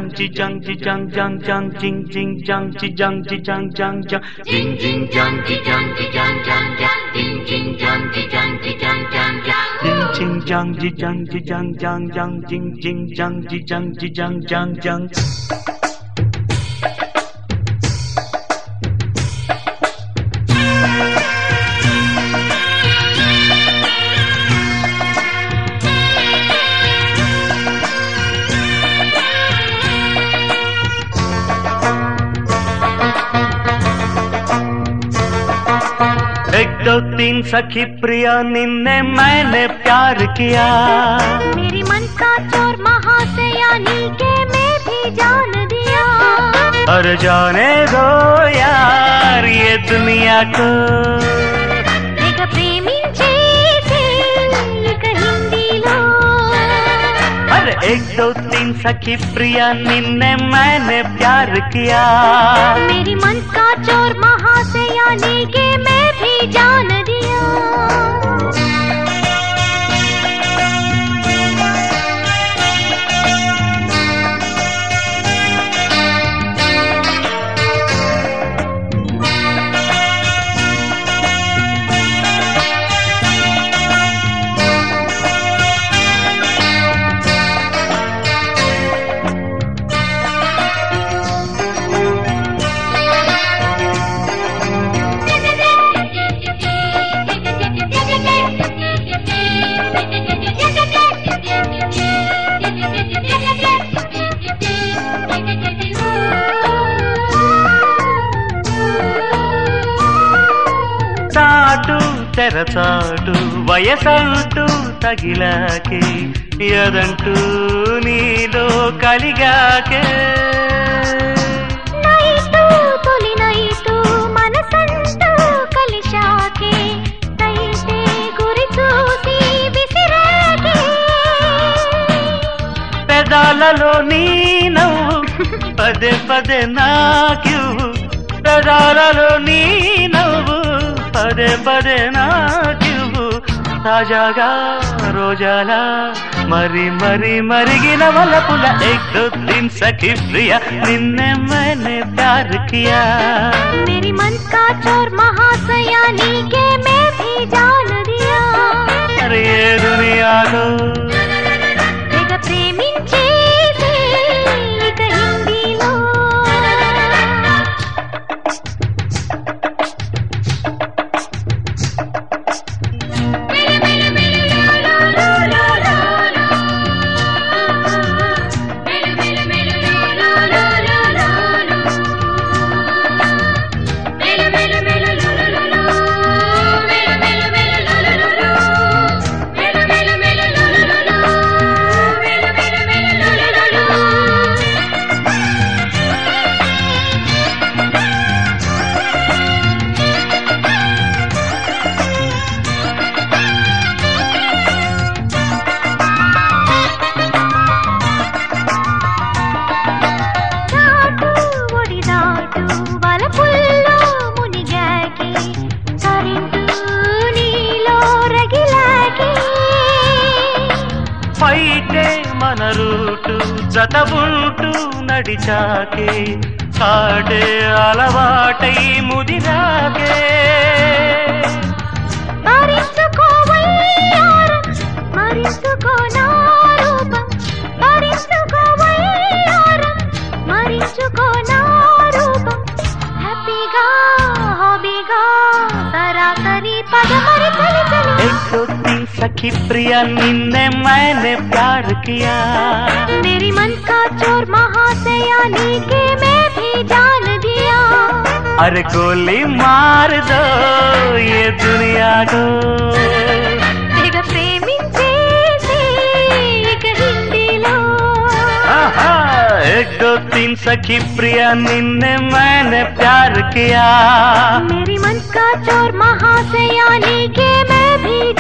చి జంగ్ చి జంగ్ జంగ్ జంగ్ జింగ్ జింగ్ జంగ్ చి జంగ్ చి జంగ్ జంగ్ జంగ్ జింగ్ జింగ్ జంగ్ చి జంగ్ చి జంగ్ జంగ్ జంగ్ జింగ్ జింగ్ జంగ్ చి జంగ్ చి జంగ్ జంగ్ జంగ్ జింగ్ జింగ్ జంగ్ చి జంగ్ చి జంగ్ జంగ్ జంగ్ జింగ్ జింగ్ జంగ్ చి జంగ్ చి జంగ్ జంగ్ జంగ్ एक दो तीन सखी प्रिया निन्ने मैंने प्यार किया मेरी मन का चोर महाशयानी के मैं भी जान दिया अरे जाने दो यार ये दुनिया को एक प्रेमी चेते एक हिंदी लो अरे एक दो तीन सखी प्रिया निन्ने मैंने प्यार किया मेरी मन का चोर महाशयानी के मैं भी जान दिया చాటు తెరచాటు వయసంటూ తగిలాకే ఎదంటూ నీలో కలిగాకే నైటు తొలి నైటు మనసంటూ కలిశాకే నైటే గురి చూసి విసిరాకే పెదాలలో నీ నవ్వు పదే పదే నాకివ్వు పెదాలలో నీ నవ్వు పదే పదే నాకివ్వు తాజాగా రోజాలా మరి మరి మరిగిన వలపుల एक दो तीन सखी प्रिया निन्ने मैंने प्यार किया मेरी मन का चोर महाशयानी के मैं भी जान दिया अरे ये दुनिया को एक प्रेमी चेते एक हिंदी लो పైటే మన రూటు జతబుంటూ నడిచాకే కాడే అలవాటై ముదిరాకే एक दो तीन सखी प्रिया निन्ने मैंने प्यार किया मेरी मन का चोर महाशयानी के मैं भी जान दिया अरे गोली मार दो ये दुनिया को एक प्रेमी चेते एक हिंदी लो एक दो तीन सखी प्रिया निन्ने मैंने प्यार किया मेरी मन का चोर महाशयानी के मैं भी